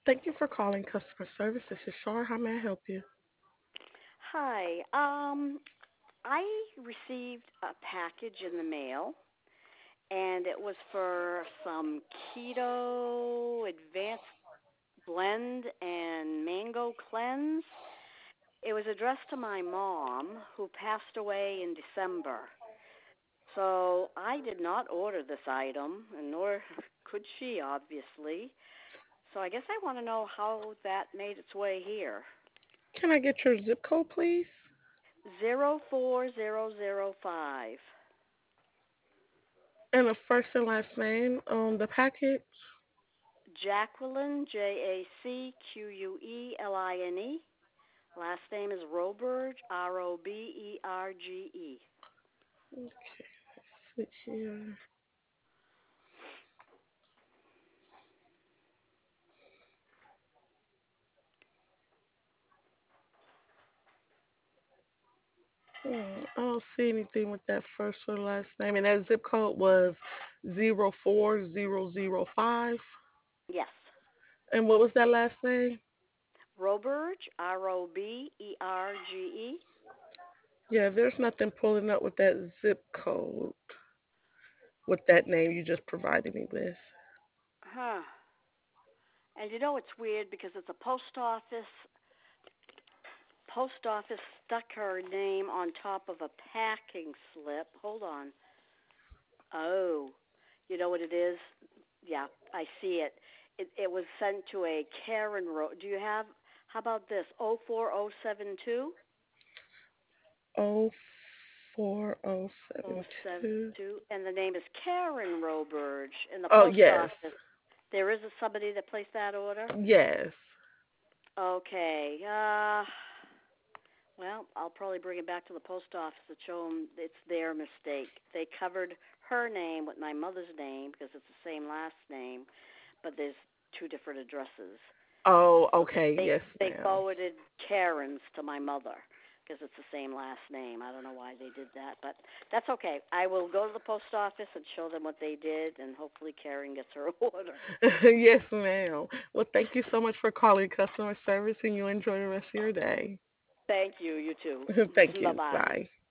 Thank you for calling customer service. This is Shar. How may I help you? Hi. I received a package in the mail, and it was for some keto advanced blend and mango cleanse. It was addressed to my mom, who passed away in December. So I did not order this item, and nor could she, obviously. So I guess I want to know how that made its way here. Can I get your zip code, please? 04005. And a first and last name on the package? Jacqueline, Jacqueline. Last name is Roberge, Roberge. Okay, let's see here. I don't see anything with that first or last name. And that zip code was 04005. Yes. And what was that last name? Roberge, Roberge. Yeah, there's nothing pulling up with that zip code with that name you just provided me with. Huh. And you know it's weird because it's a post office. Post office stuck her name on top of a packing slip. Hold on. Oh, you know what it is? Yeah, I see it. It was sent to a Karen Road. Do you have? How about this? 04072 04072. 072, and the name is Karen Roberge in the Oh, post yes. office. There is somebody that placed that order. Yes. Okay. Well, I'll probably bring it back to the post office to show them it's their mistake. They covered her name with my mother's name because it's the same last name, but there's two different addresses. Oh, So okay. they Yes, they ma'am. forwarded Karen's to my mother because it's the same last name. I don't know why they did that, but that's okay. I will go to the post office and show them what they did, and hopefully Karen gets her order. Yes, ma'am. Well, thank you so much for calling customer service and you enjoy the rest of your day. Thank you. You too. Thank Bye you. bye. Bye.